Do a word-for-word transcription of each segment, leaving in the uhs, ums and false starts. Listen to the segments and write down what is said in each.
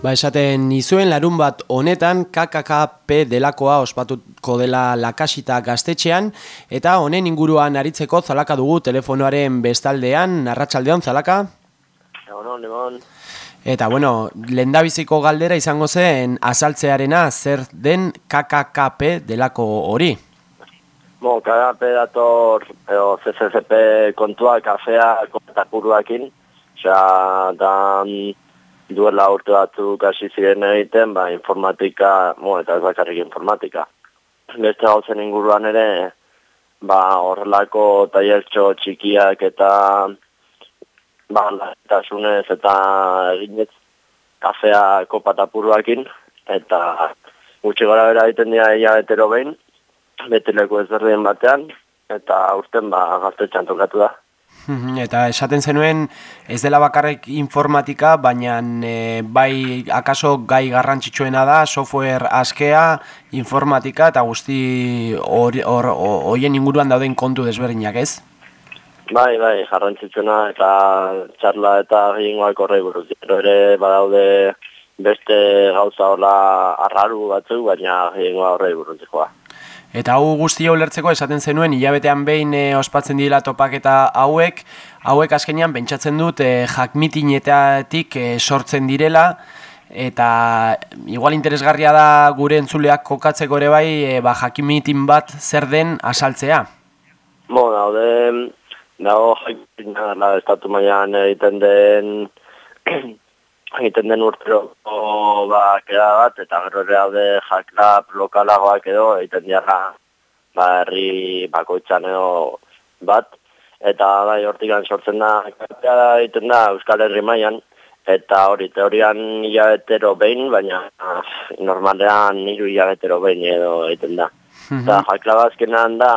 Ba, esaten nizuen larun bat honetan K K K P delakoa ospatuko dela Lakasita gaztetxean, eta honen inguruan aritzeko Zalaka dugu telefonoaren bestaldean. Arratsaldeon, Zalaka? Egon, egon. Eta, bueno, lehendabiziko galdera izango zen azaltzearena zer den K K K P delako hori. Bo, K K P dator, edo C C C P kontua, kafea, kontakuruakin, osea, da duela urte batzuk hasi ziren egiten, ba, informatika, bo, eta ez bakarrik informatika. Beste gauzen inguruan ere, ba, horrelako tailertxo txikiak eta ba, lasitasunez eta eginez kafea kopatapuruakin, eta gutxi gora bera egiten dira hilabetero behin, betileko ezberdien batean, eta urten ba, gaztetxean tokatu da. Eta esaten zenuen ez dela bakarrik informatika, baina e, bai akaso gai garrantzitsuena da, software askea, informatika eta guzti horien inguruan dauden kontu desberdinak, ez? Bai, bai, garrantzitsuena eta txarla eta gehiengoak horrei buruz. Gero ere badaude beste gauza hola arraru batzuk, baina gehiengoa horrei buruz joa. Eta hau guztia ulertzeko esaten zenuen hilabetean behin e, ospatzen dira topaketa hauek, hauek azkenean pentsatzen dut e, jakmitinetatik e, sortzen direla, eta igual interesgarria da gure entzuleak kokatzeko ere bai, e, ba, jakmitin bat zer den asaltzea. Bo, daude, dago jakmitina dela estatu mailan egiten den egiten den urteroko ba, kera bat, eta gero ere daude jaklap lokalagoak edo egiten dira ba, herri bakoitzan edo bat, eta bai hortikan sortzen da, kapea da egiten da Euskal Herri mailan, eta hori teorian hilabetero behin, baina normalean hiru hilabetero behin edo egiten da. Eta jaklap azkenean da,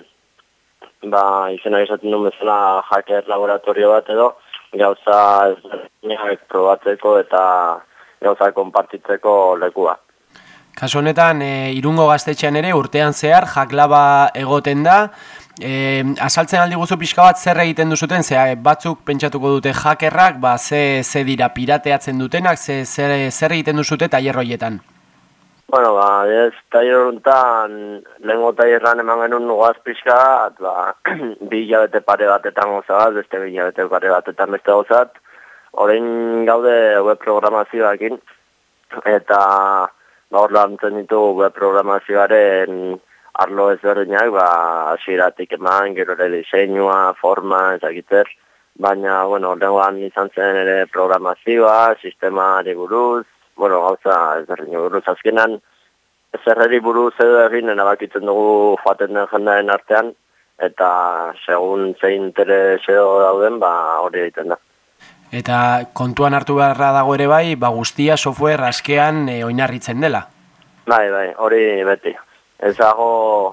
ba, izena izaten duen bezala hacker laboratorio bat edo, gauza ezberdinak probatzeko eta gauza konpartitzeko lekua. Kasu honetan, e, Irungo gaztetxean ere urtean zehar jaklaba egoten da. E, azaltzen aldi guzu pixka bat zer egiten duzuten, ze batzuk pentsatuko dute hackerrak, ba, ze, ze dira pirateatzen dutenak, ze, zer, zer egiten duzute tailer horietan? Bueno, ba, ez tailer honetan, lehengo tailerran eman genuen nugoaz pixka bat, ba, bi hilabete pare batetan gozat, beste bi hilabete pare batetan beste gozat, orain gaude web programazioakin, eta ba, hor lantzen ditu web programazioaren arlo ezberdinak, ba, hasieratik eman, gero ere diseinua, forma, ezagitzer, baina, bueno, lehengoan izan zen ere programazioa, sistemari buruz, bueno, gauza ezberdin buruz azkenan, zerreri buruz edo egin erabakitzen dugu joaten den jendearen artean, eta segun zein interes edo dauden, ba hori egiten da. Eta kontuan hartu beharra dago ere bai, ba guztia software askean e, oinarritzen dela. Bai, bai, hori beti. Ez dago,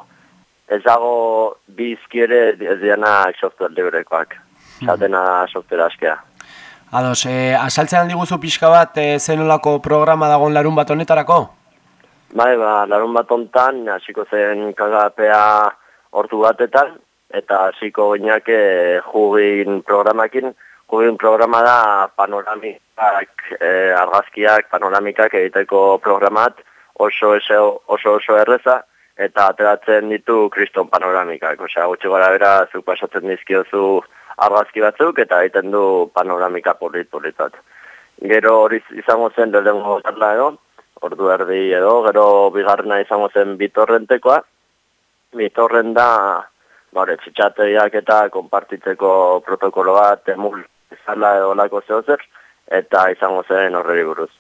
ez dago bizki ere ez dianak software librekoak, zatena software askea. Ados, e, azaltzen aldi guzu pixka bat e, zenolako programa dagoen larun bat honetarako? Bai, ba, larun bat honetan, hasiko zen kagapea hortu batetan, eta hasiko gineak e, jugin programakin. Jugin programa da panoramikak, e, argazkiak, panoramikak egiteko programat oso, oso, oso, oso erreza, eta ateratzen ditu kriston panoramikak. Osea, gutxi gara bera, zuk pasatzen dizkiozu argazki batzuk eta egiten du panoramika polit-polit bat. Gero hori izango zen lehenengo charla edo, ordu erdi edo, gero bigarrena izango zen bitorrentekoa. Bitorren da, bare, fitxategiak eta konpartitzeko protokolo bat, emul izala edo lako zehozer, eta izango zen horreri buruz.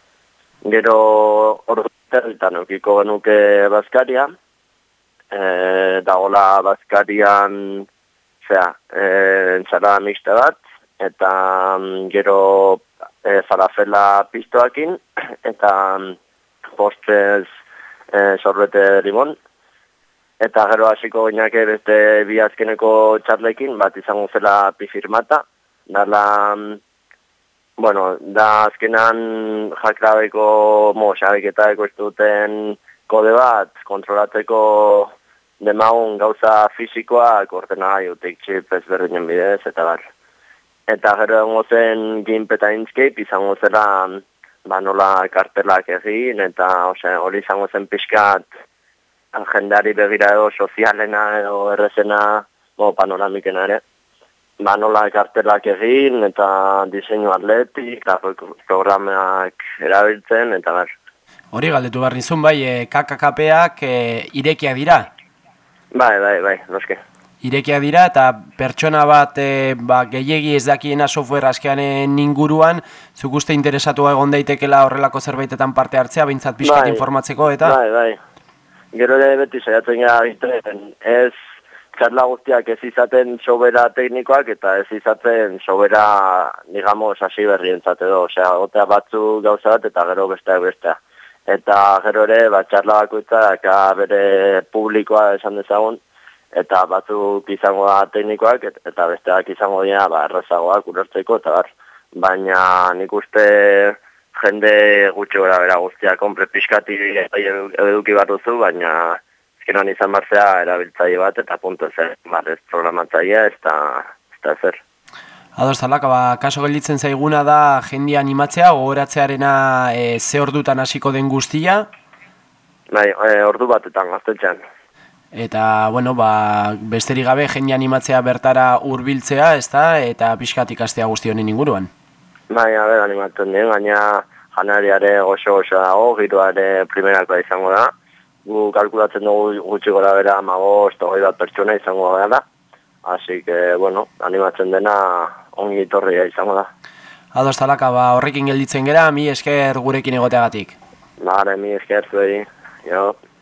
Gero ordu erditan eukiko genuke bazkaria, e, dagola bazkarian Zera, e, entzara mixta bat, eta mm, gero e, falafela pistoakin, eta mm, postez e, sorbete limon, eta gero hasiko gineake beste bi azkeneko txarlekin, bat izango zela pifirmata, dala, mm, bueno, da azkenan jaklabeko mosabeketako ez duten kode bat, kontrolatzeko demagun gauza fisikoak ordenagailutik txip ezberdinen bidez, eta bar. Eta gero egongo zen GIMP eta Inkscape izango zela ba nola kartelak egin, eta ose, hori izango zen pixkat jendari begira edo sozialena edo errezena, bo panoramikena ere. Ba nola kartelak egin, eta diseinu atletik, eta programak erabiltzen, eta bar. Hori galdetu behar nizun, bai, e, K K K P-ak e, irekiak dira? Bai, bai, bai, noske. Irekiak dira, eta pertsona bat e, ba, gehiegi ez dakiena software askearen inguruan, zuk uste interesatua egon daitekela horrelako zerbaitetan parte hartzea, behintzat pixkat bai, informatzeko, eta? Bai, bai. Gero ere beti saiatzen gara egiten, ez txarla guztiak ez izaten sobera teknikoak, eta ez izaten sobera, digamos, hasi berrientzat edo, osea, gotea batzu gauza bat, eta gero besteak bestea. Eta gero ere, bat txarla bakoitzak bere publikoa esan dezagun, eta batzuk izango da teknikoak, eta besteak izango dira ba, errazagoak ulertzeko, eta bar. Baina nik uste jende gutxi gora bera guztiak, konpre pixkati eduki bat duzu, baina ezkenan izan barzea erabiltzaile bat, eta puntu zer, barrez programatzailea, ez da zer. Ados talaka, ba, kaso gelditzen zaiguna da jendia animatzea, gogoratzearena e, ze ordutan hasiko den guztia? Bai, e, ordu batetan, gaztetxean. Eta, bueno, ba, besterik gabe jendia animatzea bertara hurbiltzea, ezta, eta pixkat ikastea guzti honen inguruan. Bai, a ber, animatzen den, gaina janariare goxo-goxo dago, giroare primerakoa izango da. Gu kalkulatzen dugu gutxi gora bera amagost, hogei bat pertsona izango da. Así que, bueno, animatzen dena ongi torria izango da. Ados talaka, ba, horrekin gelditzen gera, mi esker gurekin egoteagatik. Bare, mi esker zuei, jo.